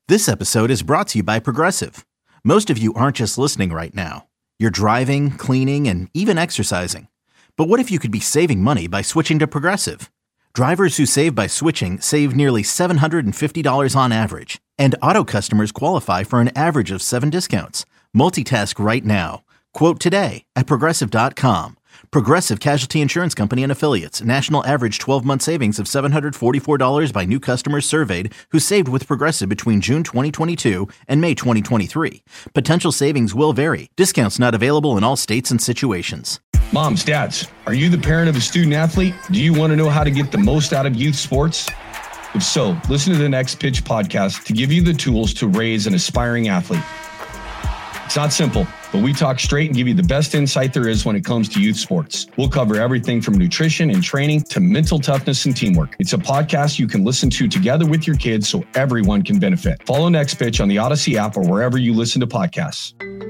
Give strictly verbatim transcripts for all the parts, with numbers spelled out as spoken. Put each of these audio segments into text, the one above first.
This episode is brought to you by Progressive. Most of you aren't just listening right now. You're driving, cleaning, and even exercising. But what if you could be saving money by switching to Progressive? Drivers who save by switching save nearly seven hundred fifty dollars on average. And auto customers qualify for an average of seven discounts. Multitask right now. Quote today at Progressive dot com. Progressive Casualty Insurance Company and Affiliates. National average twelve-month savings of seven hundred forty-four dollars by new customers surveyed who saved with Progressive between June twenty twenty-two and May twenty twenty-three. Potential savings will vary. Discounts not available in all states and situations. Moms, dads, are you the parent of a student athlete? Do you want to know how to get the most out of youth sports? If so, listen to the Next Pitch podcast to give you the tools to raise an aspiring athlete. It's not simple, but we talk straight and give you the best insight there is when it comes to youth sports. We'll cover everything from nutrition and training to mental toughness and teamwork. It's a podcast you can listen to together with your kids so everyone can benefit. Follow Next Pitch on the Odyssey app or wherever you listen to podcasts.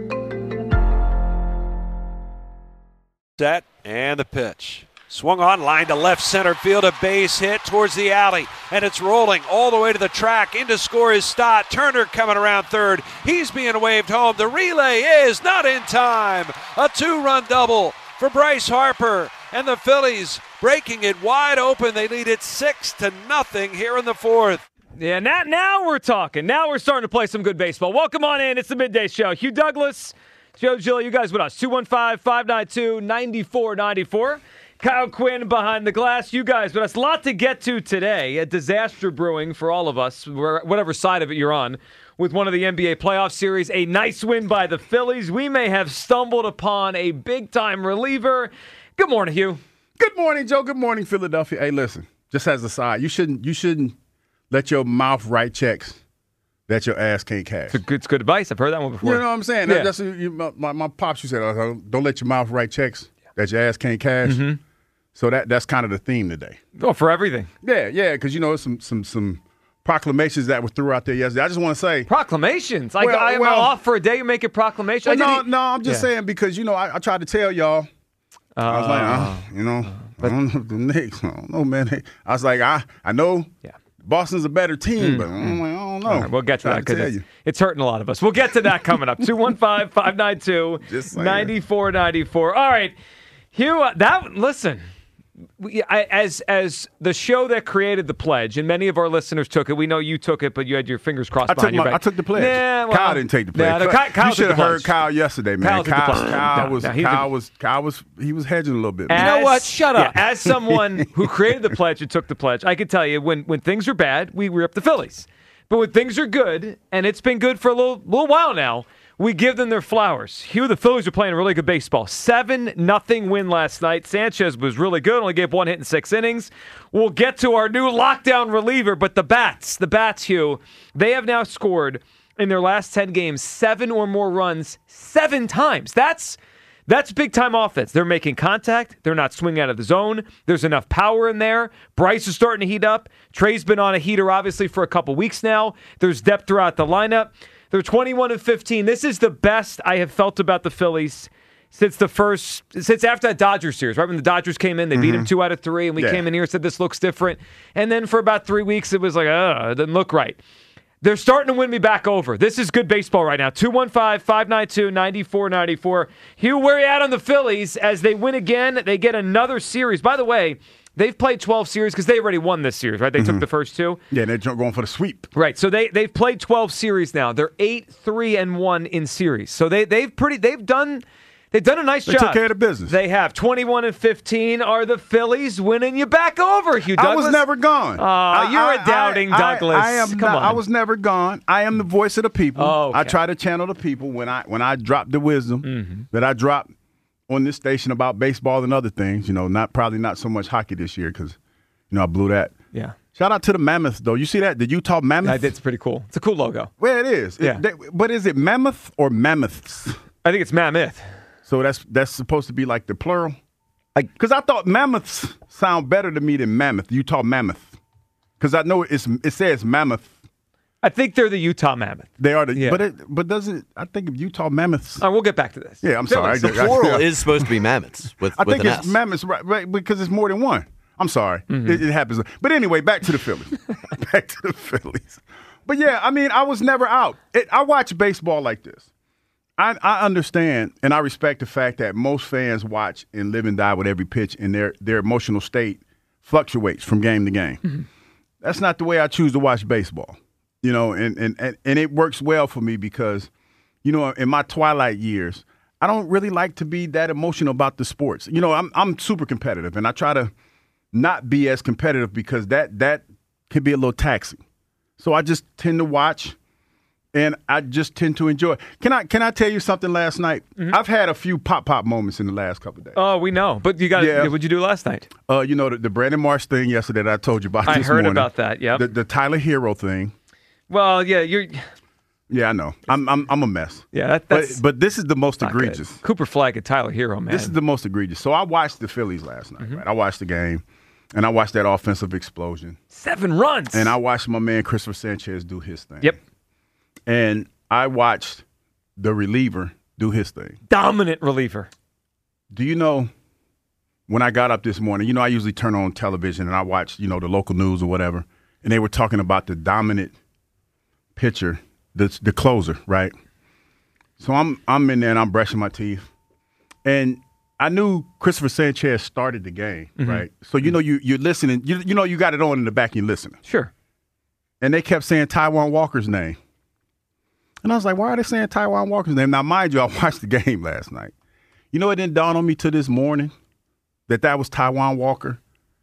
Set and the pitch. Swung on, line to left center field, a base hit towards the alley, and it's rolling all the way to the track. In to score is Stott. Turner coming around third. He's being waved home. The relay is not in time. A two-run double for Bryce Harper, and the Phillies breaking it wide open. They lead it six to nothing here in the fourth. Yeah, now, now we're talking. Now we're starting to play some good baseball. Welcome on in. It's the Midday Show. Hugh Douglas, Joe Gill, you guys with us. two one five, five nine two, nine four nine four. Kyle Quinn behind the glass. You guys, but that's a lot to get to today. A disaster brewing for all of us, whatever side of it you're on, with one of the N B A playoff series. A nice win by the Phillies. We may have stumbled upon a big-time reliever. Good morning, Hugh. Good morning, Joe. Good morning, Philadelphia. Hey, listen, just as a side, you shouldn't you shouldn't let your mouth write checks that your ass can't cash. It's good, it's good advice. I've heard that one before. You know what I'm saying? Yeah. That's, you, my, my pops used to say, don't let your mouth write checks that your ass can't cash. Mm-hmm. So that that's kind of the theme today. Oh, for everything. Yeah, yeah, because, you know, some some some proclamations that were through out there yesterday. I just want to say. Proclamations? Like, well, I'm well, off for a day, you make a proclamation? Well, no, even... no, I'm just yeah. saying because, you know, I, I tried to tell y'all. Uh, I was like, uh, you know, uh, but, I don't know the Knicks. I don't know, man. I was like, I, I know yeah. Boston's a better team, mm, but I'm like, I don't know. All right, we'll get to that because it's, it's hurting a lot of us. We'll get to that coming up. two one five, five nine two, nine four nine four. All right. Hugh, uh, that, listen. We, I, as as the show that created the pledge, and many of our listeners took it. We know you took it, but you had your fingers crossed I behind took your my, back. I took the pledge. Nah, well, Kyle didn't take the pledge. Nah, no, Kyle, Kyle you should have heard pledge. Kyle yesterday, man. Kyle, Kyle, Kyle no, was no, Kyle the, was Kyle was he was hedging a little bit. As, you know what? Shut up. Yeah, as someone who created the pledge and took the pledge, I can tell you when when things are bad, we rip the Phillies. But when things are good, and it's been good for a little little while now, we give them their flowers. Hugh, the Phillies are playing really good baseball. seven nothing win last night. Sanchez was really good, only gave one hit in six innings. We'll get to our new lockdown reliever, but the Bats, the Bats, Hugh, they have now scored in their last ten games seven or more runs seven times. That's that's big-time offense. They're making contact. They're not swinging out of the zone. There's enough power in there. Bryce is starting to heat up. Trey's been on a heater, obviously, for a couple weeks now. There's depth throughout the lineup. They're twenty-one and fifteen. This is the best I have felt about the Phillies since the first, since after that Dodgers series, right? When the Dodgers came in, they mm-hmm. beat them two out of three, and we yeah. came in here and said this looks different. And then for about three weeks, it was like, uh, it didn't look right. They're starting to win me back over. This is good baseball right now. two one five, five nine two, nine four nine four. Hugh, where are you at on the Phillies? As they win again, they get another series. By the way, they've played twelve series because they already won this series, right? They mm-hmm. took the first two. Yeah, they're going for the sweep. Right. So they they've played twelve series now. They're eight, three, and one in series. So they they've pretty they've done they've done a nice they job. They took care of the business. They have twenty-one and fifteen. Are the Phillies winning you back over, Hugh Douglas? I was never gone. Oh, uh, you're I, a doubting I, Douglas. I, I am Come not, on. I was never gone. I am the voice of the people. Oh, okay. I try to channel the people when I when I drop the wisdom mm-hmm. that I drop on this station about baseball and other things. You know, not probably not so much hockey this year because. You know, I blew that. Yeah. Shout out to the Mammoth, though. You see that? The Utah Mammoth? Yeah, it's pretty cool. It's a cool logo. Well, it is. Yeah. It, they, but is it Mammoth or Mammoths? I think it's Mammoth. So that's that's supposed to be like the plural? Because I thought Mammoths sound better to me than Mammoth, Utah Mammoth. Because I know it's it says Mammoth. I think they're the Utah Mammoth. They are the, yeah. but it, but doesn't I think of Utah Mammoths? All right, we'll get back to this. Yeah, I'm sorry. The plural is supposed to be mammoths with, I with think an it's S. Mammoths, right, right? Because it's more than one. I'm sorry. Mm-hmm. It, it happens. But anyway, back to the Phillies. back to the Phillies. But yeah, I mean, I was never out. It, I watch baseball like this. I, I understand and I respect the fact that most fans watch and live and die with every pitch, and their their emotional state fluctuates from game to game. Mm-hmm. That's not the way I choose to watch baseball. You know, and, and, and, and it works well for me because, you know, in my twilight years, I don't really like to be that emotional about the sports. You know, I'm I'm super competitive, and I try to not be as competitive because that that can be a little taxing. So I just tend to watch, and I just tend to enjoy. Can I can I tell you something last night? Mm-hmm. I've had a few pop-pop moments in the last couple of days. Oh, we know. But you got yeah. what'd you do last night? Uh, you know, the, the Brandon Marsh thing yesterday that I told you about I this heard morning. about that, yeah. The, the Tyler Hero thing. Well, yeah, you're Yeah, I know. I'm I'm I'm a mess. Yeah, that, that's but, but this is the most egregious. Good. Cooper Flagg and Tyler Hero, man. This is the most egregious. So I watched the Phillies last night, mm-hmm. right? I watched the game, and I watched that offensive explosion. Seven runs. And I watched my man Christopher Sanchez do his thing. Yep. And I watched the reliever do his thing. Dominant reliever. Do you know, when I got up this morning, you know, I usually turn on television and I watch, you know, the local news or whatever, and they were talking about the dominant pitcher, the the closer, right? So I'm I'm in there and I'm brushing my teeth, and I knew Christopher Sanchez started the game, mm-hmm. right? So you know you you're listening, you you know you got it on in the back and you're listening. Sure. And they kept saying Taijuan Walker's name, and I was like, why are they saying Taijuan Walker's name? Now, mind you, I watched the game last night. You know, it didn't dawn on me till this morning that that was Taijuan Walker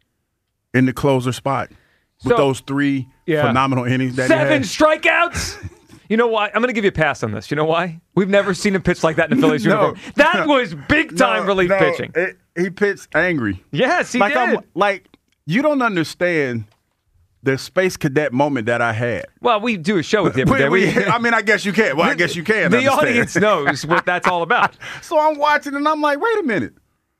in the closer spot. With so, those three yeah. phenomenal innings that Seven he had. strikeouts? You know why? I'm going to give you a pass on this. You know why? We've never seen him pitch like that in the Phillies no, uniform. That no, was big-time no, relief no, pitching. It, he pitched angry. Yes, he like did. I'm, like, you don't understand the Space Cadet moment that I had. Well, we do a show with you every day. We, we, I mean, I guess you can. Well, I guess you can The understand. audience knows what that's all about. So I'm watching, and I'm like, wait a minute.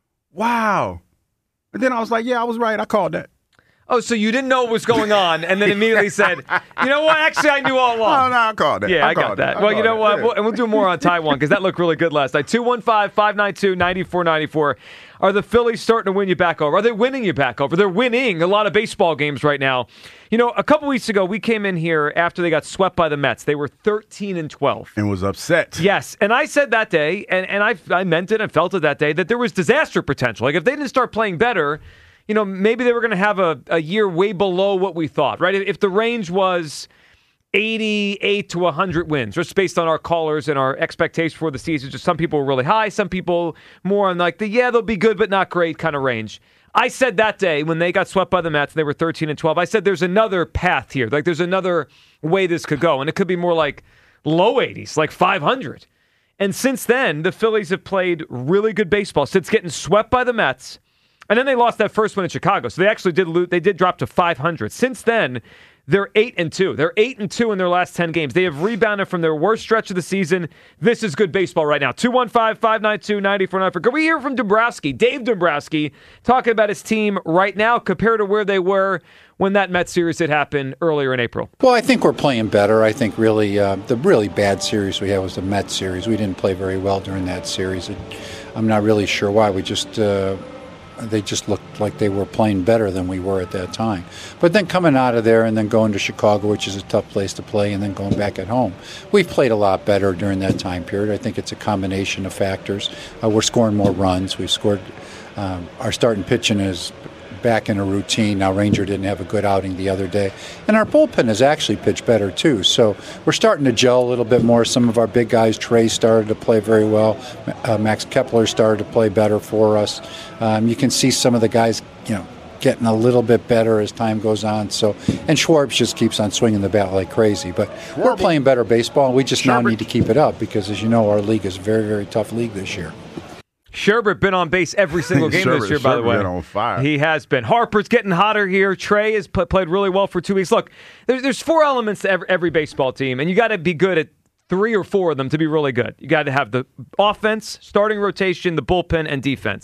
Wow. And then I was like, yeah, I was right. I called that. Oh, so you didn't know what was going on, and then immediately said, you know what? Actually, I knew all along. No, no, I called that. Yeah, I, I got that. I well, you know that. what? Yeah. We'll, and we'll do more on Taijuan because that looked really good last night. two one five, five nine two, nine four nine four. Are the Phillies starting to win you back over? Are they winning you back over? They're winning a lot of baseball games right now. You know, a couple weeks ago, we came in here after they got swept by the Mets. They were thirteen and twelve. And was upset. Yes. And I said that day, and, and I, I meant it and felt it that day, that there was disaster potential. Like, if they didn't start playing better, you know, maybe they were going to have a, a year way below what we thought, right? If the range was eighty-eight to one hundred wins, just based on our callers and our expectations for the season, just some people were really high, some people more on like the, yeah, they'll be good but not great kind of range. I said that day when they got swept by the Mets and they were thirteen and twelve, I said there's another path here. Like, there's another way this could go, and it could be more like low eighties, like five hundred. And since then, the Phillies have played really good baseball since getting swept by the Mets. And then they lost that first one in Chicago. So they actually did lose, they did drop to five hundred. Since then, they're eight and two. They're eight and two in their last ten games. They have rebounded from their worst stretch of the season. This is good baseball right now. two one five, five nine two, nine four nine four. Can we hear from Dombrowski, Dave Dombrowski, talking about his team right now compared to where they were when that Mets series had happened earlier in April? Well, I think we're playing better. I think really uh, the really bad series we had was the Mets series. We didn't play very well during that series. It, I'm not really sure why. We just uh, they just looked like they were playing better than we were at that time. But then coming out of there and then going to Chicago, which is a tough place to play, and then going back at home, we've played a lot better during that time period. I think it's a combination of factors. Uh, we're scoring more runs. We've scored. Um, our starting pitching is back in a routine. Now, Ranger didn't have a good outing the other day. And our bullpen has actually pitched better, too. So we're starting to gel a little bit more. Some of our big guys, Trey, started to play very well. Uh, Max Kepler started to play better for us. Um, you can see some of the guys, you know, getting a little bit better as time goes on. So, and Schwartz just keeps on swinging the bat like crazy. But we're playing better baseball, and we just now need to keep it up because, as you know, our league is a very, very tough league this year. Sherbert been on base every single game Sherbert, this year, by Sherbert the way. Been on fire. He has been. Harper's getting hotter here. Trey has p- played really well for two weeks. Look, there's, there's four elements to every, every baseball team, and you got to be good at three or four of them to be really good. You got to have the offense, starting rotation, the bullpen, and defense.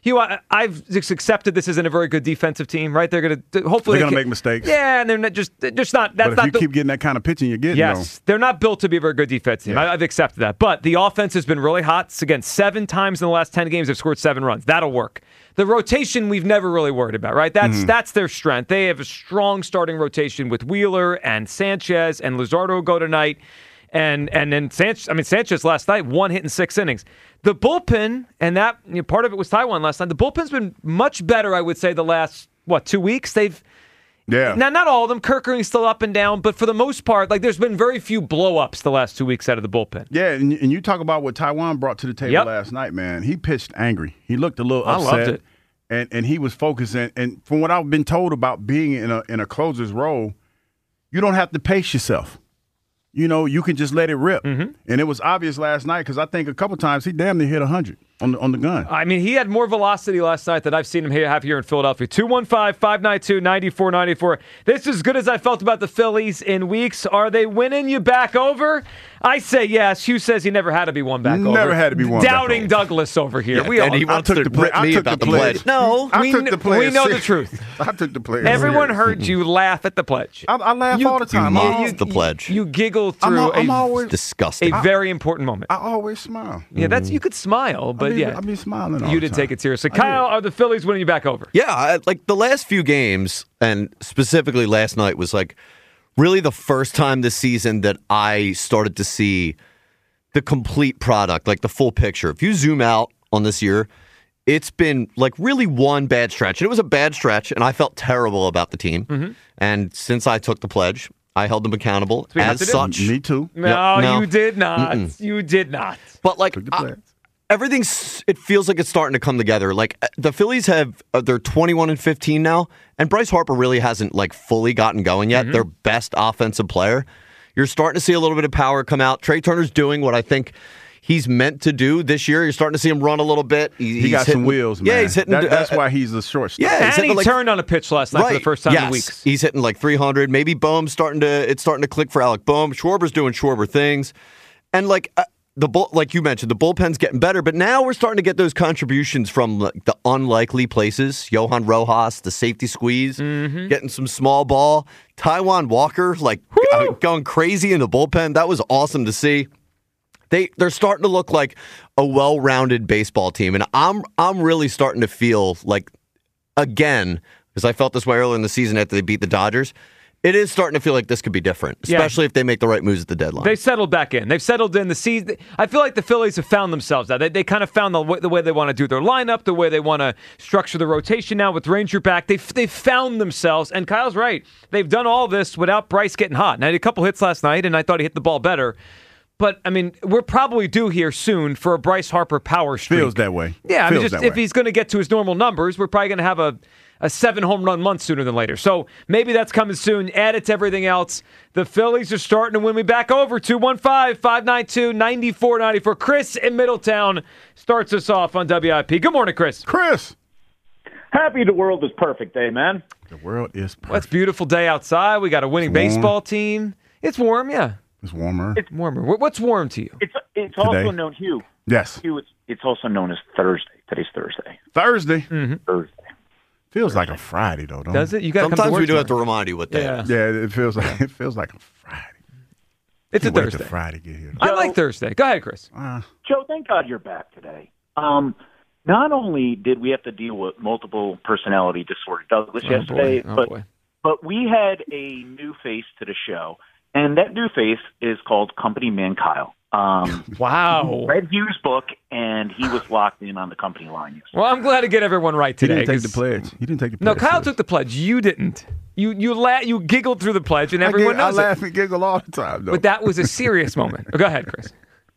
Hugh, I, I've just accepted this isn't a very good defensive team, right? They're going to hopefully they're going to they make mistakes. Yeah, and they're not just they're just not. That's but if not you the, keep getting that kind of pitching, you're getting. Yes, though. they're not built to be a very good defense team. Yeah. I, I've accepted that. But the offense has been really hot. It's again, seven times in the last ten games they've scored seven runs. That'll work. The rotation we've never really worried about, right? That's Mm-hmm. that's their strength. They have a strong starting rotation with Wheeler and Sanchez and Luzardo go tonight. And and then Sanchez, I mean Sanchez last night, one hit in six innings. The bullpen, and that you know, part of it was Taijuan last night. The bullpen's been much better, I would say, the last what two weeks. They've Yeah. now not all of them. Kirkering's still up and down, but for the most part, like there's been very few blow-ups the last two weeks out of the bullpen. Yeah, and, and you talk about what Taijuan brought to the table Yep. last night, man. He pitched angry. He looked a little I upset. loved it. And and he was focusing. And from what I've been told about being in a in a closer's role, you don't have to pace yourself. You know, you can just let it rip. Mm-hmm. And it was obvious last night because I think a couple times he damn near hit one hundred on the, on the gun. I mean, he had more velocity last night than I've seen him have here in Philadelphia. two one five, five nine two, nine four nine four. This is as good as I felt about the Phillies in weeks. Are they winning you back over? I say yes. Hugh says he never had to be won back over. Never had to be won back Doubting over. Douglas over here. Yeah, we and all, he I wants took to the ple- rip I me took about the the pledge. pledge. No, I we took the kn- pledge we know the serious. truth. I took the pledge. Everyone serious. heard you laugh at the pledge. I, I laugh You- all the time. you I, mock al- the pledge. You giggle I'm, through al- I'm a, always disgusting. a very important moment. I always smile. Yeah, that's you could smile, but I be, yeah, I be smiling. All you the did time. take it seriously. I Kyle, did. are the Phillies winning you back over? Yeah, I, like the last few games, and specifically last night, was like really the first time this season that I started to see the complete product, like the full picture. If you zoom out on this year, it's been like really one bad stretch. And it was a bad stretch, and I felt terrible about the team. Mm-hmm. And since I took the pledge, I held them accountable we have as to do. such. Me too. No, no. you did not. You did not. But like Took the I- pledge. everything's, it feels like it's starting to come together. Like uh, the Phillies have, uh, they're twenty-one and fifteen now, and Bryce Harper really hasn't like fully gotten going yet. Mm-hmm. Their best offensive player. You're starting to see a little bit of power come out. Trey Turner's doing what I think he's meant to do this year. You're starting to see him run a little bit. He, He he's got hitting, some wheels, man. Yeah, he's hitting. That, that's uh, why he's a shortstop. Yeah, he's And hitting he like, turned on a pitch last night for the first time yes. in weeks. He's hitting like three hundred. Maybe Boehm's starting to. It's starting to click for Alec Boehm. Schwarber's doing Schwarber things, and like uh, the bull, like you mentioned, the bullpen's getting better. But now we're starting to get those contributions from like, the unlikely places. Johan Rojas, the safety squeeze, Mm-hmm. getting some small ball. Taijuan Walker, like uh, going crazy in the bullpen. That was awesome to see. They they're starting to look like a well-rounded baseball team, and I'm I'm really starting to feel like again, because I felt this way earlier in the season after they beat the Dodgers. It is starting to feel like this could be different, Yeah. especially if they make the right moves at the deadline. They settled back in. They've settled in the season. I feel like the Phillies have found themselves now. They, they kind of found the way, the way they want to do their lineup, the way they want to structure the rotation now with Ranger back. They've, they've found themselves, and Kyle's right. They've done all this without Bryce getting hot. And I had a couple hits last night, and I thought he hit the ball better. But, I mean, we're probably due here soon for a Bryce Harper power streak. Feels that way. Yeah, I mean, Feels just that if way. he's going to get to his normal numbers, we're probably going to have a, a seven home run month sooner than later. So maybe that's coming soon. Add it to everything else. The Phillies are starting to win me back over. two one five, five nine two, nine four nine four. Chris in Middletown starts us off on W I P. Good morning, Chris. Chris. Happy the world is perfect day, man. The world is Well, it's perfect. a beautiful day outside. We got a winning It's warm. baseball team. It's warm, yeah. It's warmer. It's- Warmer. Wh- What's warm to you? It's it's Today? also known, Hugh. yes. Hugh, it's, it's also known as Thursday. Today's Thursday. Thursday. Thursday. Feels like a Friday though, don't Does it? You got to come to Sometimes work we do have to tomorrow. remind you what day Yeah. it is. Yeah, it feels like it feels like a Friday. It's a Can't wait Thursday. till Friday get here. I like Thursday. Go ahead, Chris. Uh, Joe, thank God you're back today. Um, not only did we have to deal with multiple personality disorder Douglas Oh, yesterday, boy. Oh, but boy. but we had a new face to the show, and that new face is called Company Man Kyle. Um, Wow. read Hughes' book, and he was locked in on the company line yesterday. Well, I'm glad to get everyone right he today. didn't take the 'cause- pledge. He didn't take the No, pledge. Kyle took the pledge. You didn't. You you la- you giggled through the pledge, and I, everyone get, I knows it. laugh and giggle all the time though. But that was a serious moment. Go ahead, Chris.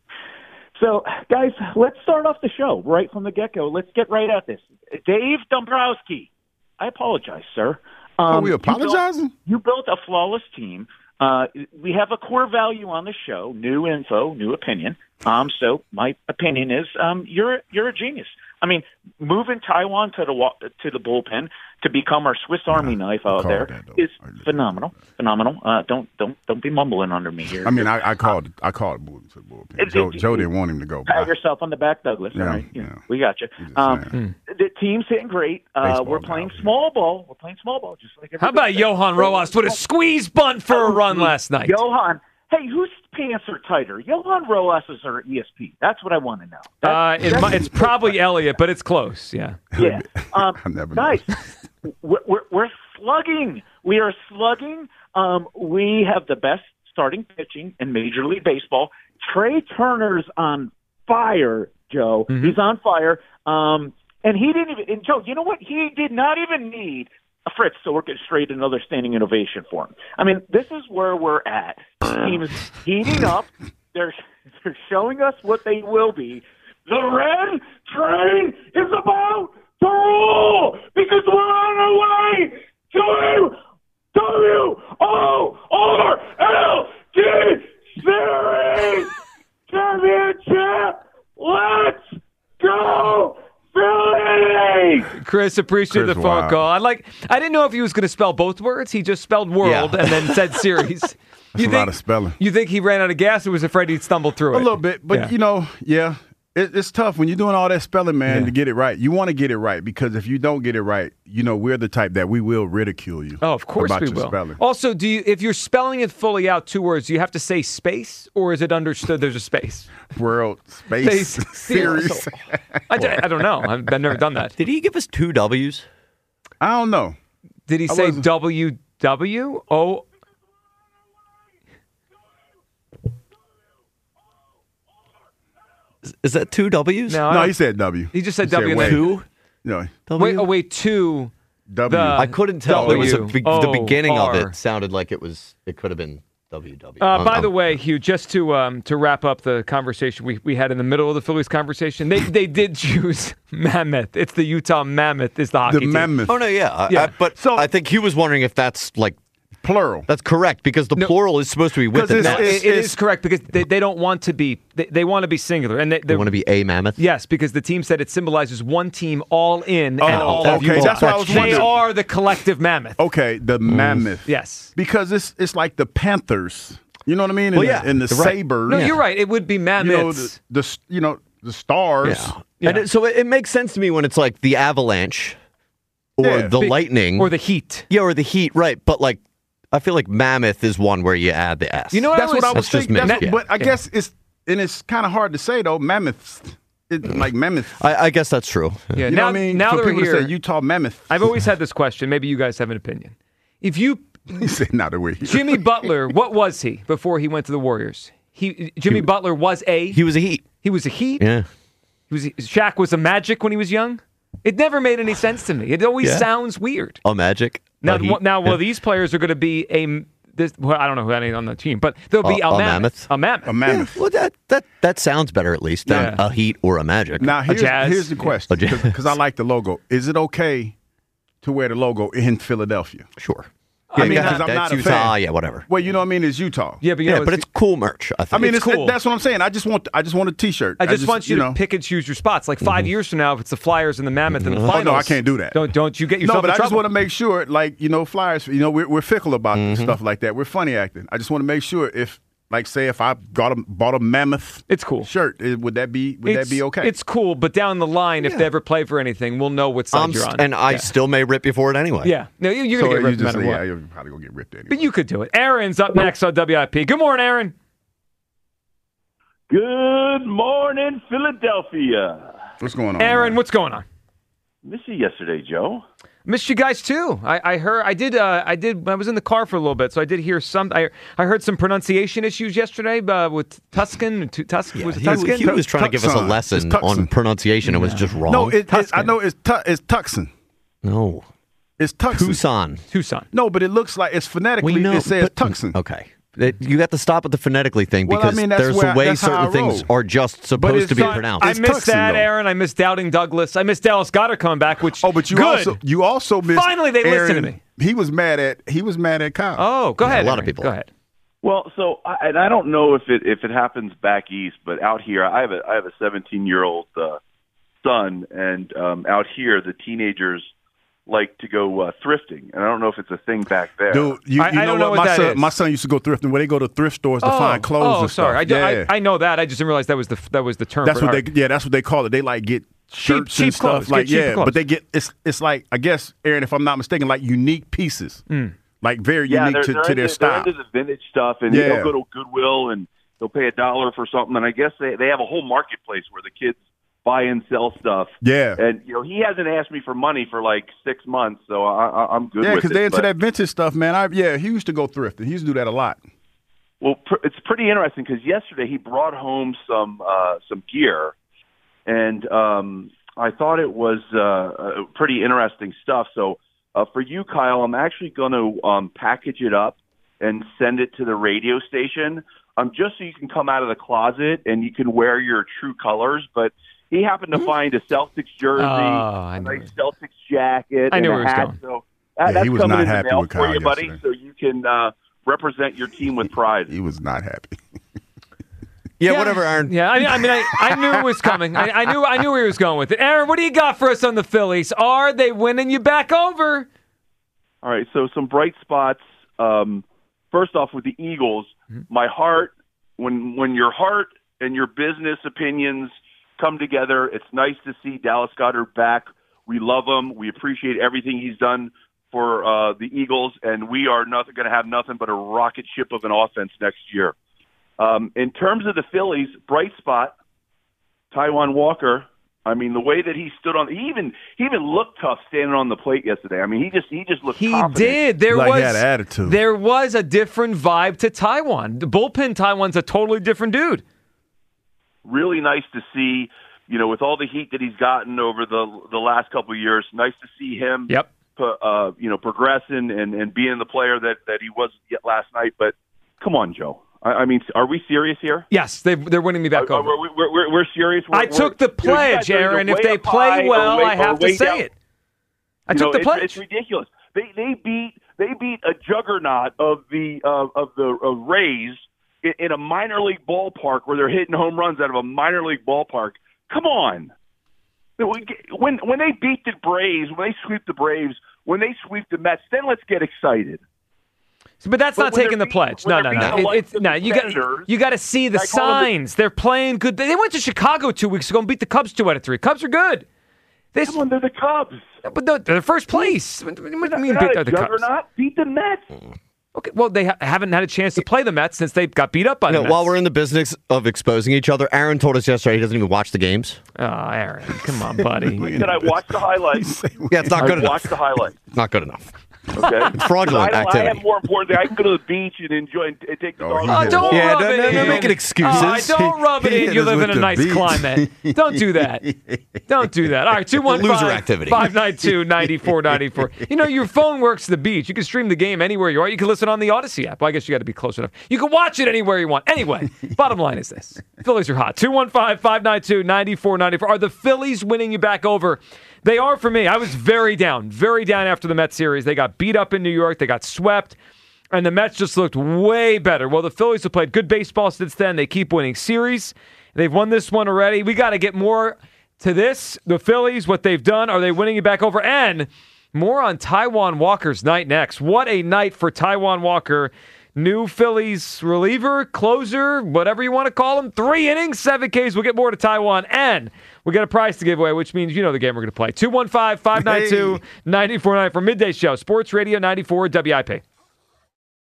So, guys, let's start off the show right from the get-go. Let's get right at this. Dave Dombrowski, I apologize, sir. Um, Are we you built- apologizing? You built a flawless team. Uh, we have a core value on the show: new info, new opinion. Um, so my opinion is, um, you're you're a genius. I mean, moving Taijuan to the wa- to the bullpen to become our Swiss Army knife out called there that, though. is I did. phenomenal. Phenomenal. Uh, don't don't don't be mumbling under me here. I mean, I, I called. I called Booten to the bullpen. It- Joe, it- Joe didn't want him to go. but Pat I- yourself on the back, Douglas. Yeah, All right, you know, yeah. we got you. I'm just Um, saying. the team's hitting great. Uh, we're playing now. small ball. We're playing small ball, just like How about everybody Johan Rojas with a squeeze bunt for a run last night? Johan. Hey, whose pants are tighter, Johan Rojas or E S P? That's what I want to know. Uh, it, mi- it's probably Elliott, but it's close. Yeah. Yeah. Um, I never guys, we're, we're, we're slugging. We are slugging. Um, we have the best starting pitching in Major League Baseball. Trey Turner's on fire, Joe. Mm-hmm. He's on fire. Um, and he didn't even, and Joe, you know what? He did not even need a Fritz to work it straight another standing innovation for him. I mean, this is where we're at. The team is heating up. They're, they're showing us what they will be. The red train is about to roll because we're on our way to W O R L D Series Championship. Let's go, Philly! Chris, appreciate Chris, the phone wow. call. I like. I didn't know if he was going to spell both words. He just spelled world Yeah. and then said series. That's You a think, lot of spelling. You think he ran out of gas or was afraid he'd stumble through A it? little bit, but Yeah. you know, yeah, it, it's tough when you're doing all that spelling, man, Yeah. to get it right. You want to get it right because if you don't get it right, you know, we're the type that we will ridicule you. Oh, of course about we your will. spelling. Also, do you if you're spelling it fully out, two words, do you have to say space or is it understood there's a space? World Space Space Series. I, d- I don't know. I've, I've never done that. Did he give us two W's? I don't know. Did he I say wasn't- W W O? Is, is that two W's? No, I No, don't- he said W. He just said He said W and wait. then Two? No, W? wait. Oh, wait, two. W. The- I couldn't tell. It was a, W be- the O beginning of R. it sounded like it was. It could have been W W. Uh, Um, by um, the way, Hugh, just to um, to wrap up the conversation we, we had in the middle of the Phillies conversation, they they did choose Mammoth. It's the Utah Mammoth is the hockey the team. Mammoth. Oh no, yeah, I- Yeah. I, but So- I think he was wondering if that's like Plural. that's correct because the No. plural is supposed to be with 'Cause it. it's- Now. It- it's- it is correct because they, they don't want to be they, they want to be singular and they, They want to be a mammoth. yes because the team said it symbolizes one team all in and Oh, all of okay, Utah. that's what I was They wondering. are the collective Mammoth. Okay, the Mammoth. Yes. Because it's it's like the Panthers. You know what I mean? And, Well, yeah, the, and the you're right. Sabres. No, you're right. It would be You know, Mammoths. the, the you know the Stars. Yeah. Yeah. And it, so it, it makes sense to me when it's like the Avalanche or Yeah. the Big- Lightning or the Heat. yeah, or the Heat, right? But like, I feel like Mammoth is one where you add the S. You know what That's I was, what I was That's just thinking. me. That's Yeah. what- but I Yeah. guess it's and it's kind of hard to say though. Mammoths, it, like Mammoth. I, I guess that's true. Yeah, You now, know what I mean? now For that we're people to here, say Utah Mammoth. I've always had this question. Maybe you guys have an opinion. If you He said not that way. Jimmy Butler, what was he before he went to the Warriors? He Jimmy Butler was a He was a Heat. he was a Heat. Yeah. He was Shaq was a Magic when he was young. It never made any sense to me. It always Yeah. sounds weird. A Magic. Now, a Heat. now, well, Yeah. these players are going to be a this. Well, I don't know who any on the team, but there'll be A- a, a mammoth, mammoth? a mammoth. A Mammoth. Yeah, well, that that that sounds better at least than Yeah. a Heat or a Magic. Now here's, jazz. here's the question A jazz. because I like the logo. Is it okay to wear the logo in Philadelphia? Sure. I mean, Yeah, because I'm that's not a Utah. fan. Yeah, whatever. Well, you know what I mean. It's Utah. Yeah, but you Yeah, know, but it's cool merch. I think. I mean, it's it's, cool. that's what I'm saying. I just want I just want a T-shirt. I just, want you, know. to pick and choose your spots. Like 5 years from now, if it's the Flyers and the Mammoth in the Oh finals, no, I can't do that. Don't don't you get yourself No, but in I just trouble. want to make sure, like you know, Flyers. You know, we're we're fickle about Mm-hmm. stuff like that. We're funny acting. I just want to make sure if, like, say, if I got a bought a Mammoth, It's cool. shirt, eh, would that be would It's- that be okay? It's cool, but down the line, if they ever play for anything, we'll know what side I'm you're st- on. and I yeah. still may rip you for it anyway. yeah, no, you- you're so gonna get you ripped no just matter yeah, what. you're probably gonna get ripped anyway. But you could do it. Aaron's up next on W I P. Good morning, Aaron. Good morning, Philadelphia. What's going on, Aaron, man? what's going on? Missed you yesterday, Joe. Missed you guys too. I, I heard. I did. Uh, I did. I was in the car for a little bit, so I did hear some. I I heard some pronunciation issues yesterday uh, with Tuscan. Tu- Tuscan was it He, Tuscan? he was trying to give us a Tucson. lesson It's Tucson. on pronunciation. It was just wrong. No, it, it, I Tuscan. know it's tu- it's Tucson. no. It's Tucson. Tucson. Tucson. No, but it looks like it's phonetically. We know. It says but- Tucson. Okay. It- you got to stop with the phonetically thing Well, I because mean, that's there's where a I- way that's how certain I things roll. are just But supposed it's to be not- pronounced. I It's missed Tucson, that, though. Aaron. I missed Doubting Douglas. I missed Dallas Goddard coming back, which Oh, but you good. also you also missed. Finally, they listened to Aaron. me. He was mad at he was mad at Kyle. Oh, go ahead. a lot of Aaron. people. Go ahead. Well, so I, and I don't know if it if it happens back east, but out here, I have a I have a seventeen year old uh, son, and um, out here, the teenagers like to go uh, thrifting, and I don't know if it's a thing back there. Dude, you, I- you I know don't know what? what My that son, is. my son used to go thrifting. Where they go to thrift stores to oh, find clothes oh, and sorry. stuff. I, do- yeah. I, I know that. I just didn't realize that was the that was the term. that's for what it. they yeah, that's what they call it. They like get shirts cheap and stuff. clothes. Like Get cheap yeah, clothes. but they get it's it's like I guess Aaron, if I'm not mistaken, like unique pieces, Mm. like very Yeah, unique they're, to, they're to into, their they're style. into the vintage stuff, and Yeah. they'll go to Goodwill and they'll pay a dollar for something. And I guess they they have a whole marketplace where the kids buy and sell stuff. Yeah. And you know, he hasn't asked me for money for like six months, so I, I, I'm good Yeah, with it. because they're into but- that vintage stuff, man. I yeah, he used to go thrifting. He used to do that a lot. Well, pr- it's pretty interesting because yesterday he brought home some uh, some gear, and um, I thought it was uh, uh, pretty interesting stuff. So uh, for you, Kyle, I'm actually going to um, package it up and send it to the radio station, um, just so you can come out of the closet and you can wear your true colors. But he happened to find a Celtics jersey, Oh, I a knew nice Celtics jacket, I knew and where a he was hat. going. So that, Yeah, that's he was coming not in the happy mail with for Kyle you, buddy, yesterday. so you can uh, represent your team with pride. He was not happy. Yeah, whatever, Aaron. Yeah, I, I mean, I, I knew it was coming. I, I knew I knew where he was going with it. Aaron, what do you got for us on the Phillies? Are they winning you back over? All right, so some bright spots. Um, first off, with the Eagles, my heart, when when your heart and your business opinions come together, it's nice to see Dallas Goedert back. We love him. We appreciate everything he's done for uh, the Eagles, and we are not going to have nothing but a rocket ship of an offense next year. Um, in terms of the Phillies, bright spot, Taijuan Walker. I mean, the way that he stood on, he even he even looked tough standing on the plate yesterday. I mean, he just he just looked. He confident. did. There Like he was had an attitude. There was a different vibe to Taijuan. The bullpen Taijuan's a totally different dude. Really nice to see, you know, with all the heat that he's gotten over the the last couple of years. Nice to see him, Yep. uh, you know, progressing and, and being the player that, that he was yet last night. But come on, Joe. I, I mean, are we serious here? Yes, they they're winning me back Are- over. are we- we're, we're, we're serious. We're, I took the we're- you know, you pledge, guys are either Aaron. If way they up play high or well, way- I have or to way say down. it. I You took know, the it's, pledge. It's ridiculous. They they beat they beat a juggernaut of the uh, of the uh, Rays in, in a minor league ballpark where they're hitting home runs out of a minor league ballpark. Come on. When when they beat the Braves, when they sweep the Braves, when they sweep the Mets, then let's get excited. But that's But not when taking they're the pledge. beating- No, when no, they're no. beating the It- likes it's of no. the You got Senators, you got to see the I call them the- signs. They're playing good. They went to Chicago two weeks ago and beat the Cubs two out of three. Cubs are good. This, Come on, they're the Cubs. but they're, they're first place. What do you They're mean not beat a the Cubs? juggernaut. Beat the Mets. Okay, well they ha- haven't had a chance to play the Mets since they got beat up by You the know, Mets. while we're in the business of exposing each other, Aaron told us yesterday he doesn't even watch the games. Oh, Aaron, come on, buddy. Did I watch the highlights? Yeah, it's not I good enough. watched the highlights. Not good enough. Okay, It's fraudulent I, don't- I activity. have more important things. I can go to the beach and enjoy and t- take the dog. he Oh, hit don't Yeah, rub don't- it don't in. make it excuses. Oh, don't rub it He in. hit You us live with in a the nice beach. climate. Don't do that. Don't do that. All right, two one Loser five activity. five nine two nine four nine four. You know your phone works the beach. You can stream the game anywhere you are. You can listen on the Odyssey app. Well, I guess you got to be close enough. You can watch it anywhere you want. Anyway, bottom line is this: Phillies are hot. two one five five nine two nine four nine four. Are the Phillies winning you back over? They are for me. I was very down, very down after the Mets series. They got beat up in New York. They got swept. And the Mets just looked way better. Well, the Phillies have played good baseball since then. They keep winning series. They've won this one already. We got to get more to this. The Phillies, what they've done. Are they winning you back over? And more on Taijuan Walker's night next. What a night for Taijuan Walker. New Phillies reliever, closer, whatever you want to call him. Three innings, seven Ks. We'll get more to Taijuan. And we got a prize to give away, which means you know the game we're going to play. two one five five nine two nine four nine for Midday Show. Sports Radio ninety-four W I P.